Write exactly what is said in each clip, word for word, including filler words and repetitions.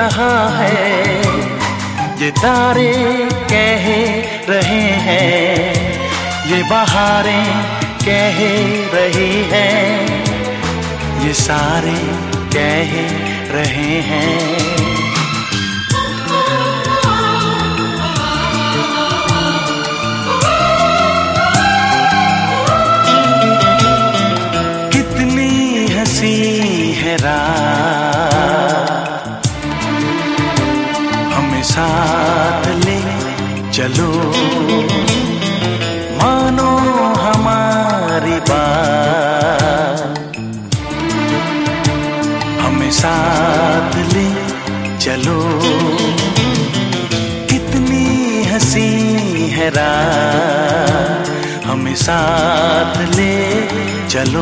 रहा है, ये तारे कह रहे हैं, ये बहारें कह रही हैं, ये सारे कह रहे हैं। कितनी हंसी है रात, हमें साथ ले चलो, मानो हमारी बात, हमें साथ ले चलो। कितनी हंसी है रात, हमें साथ ले चलो,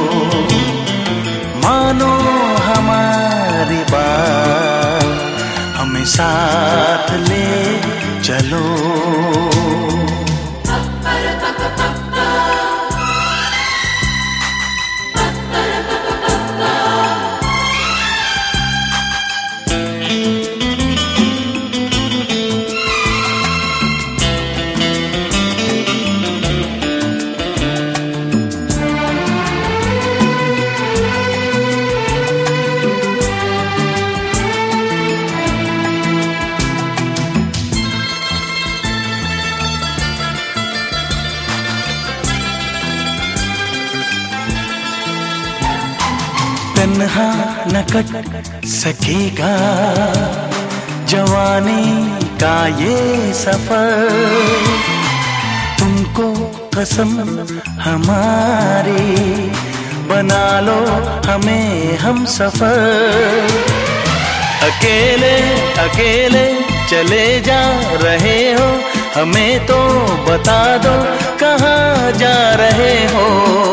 मानो हमारी बात, हमें साथ ले चलो। तन्हा न कट सकेगा जवानी का ये सफर, तुमको कसम हमारी, बना लो हमें हम सफर। अकेले अकेले चले जा रहे हो, हमें तो बता दो कहाँ जा रहे हो।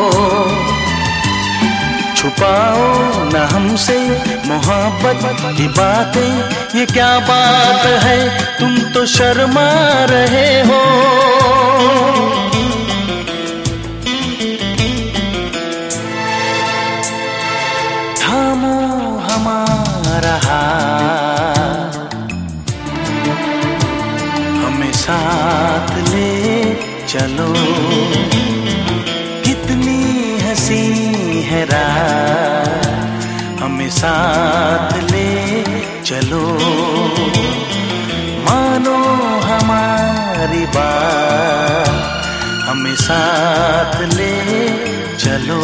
छुपाओ न हमसे मोहब्बत की बातें, ये क्या बात है तुम तो शर्मा रहे हो। थामो हमारा हाथ, हमें साथ ले चलो। कितनी हंसी है रात, हमें साथ ले चलो, मानो हमारी बात, हमें साथ ले चलो।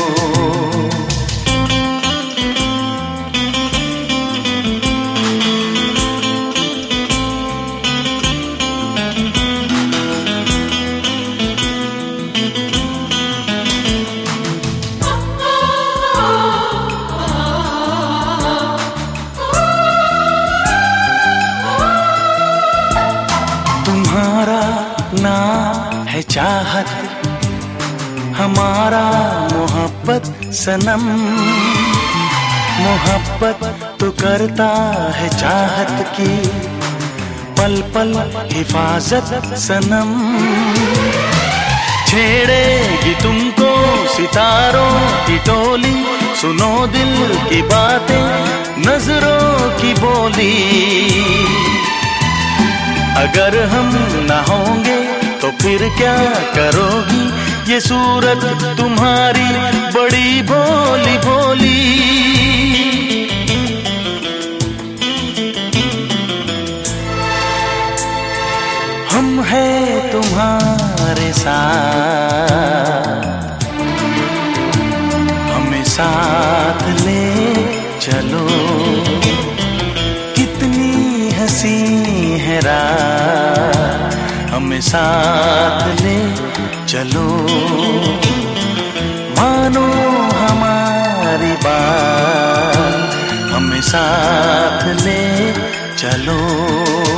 तुम्हारा नाम है चाहत, हमारा मोहब्बत सनम, मोहब्बत तो करता है चाहत की, पल पल हिफाजत सनम। छेड़ेगी तुमको सितारों की टोली, सुनो दिल की बातें, नजरों की बोली। अगर हम ना होंगे तो फिर क्या करोगी, ये सूरत तुम्हारी बड़ी भोली भोली। हम हैं तुम्हारे साथ, हमें साथ ले चलो। कितनी हंसी है रात, हमें साथ ले चलो, मानो हमारी बात, हमें साथ ले चलो।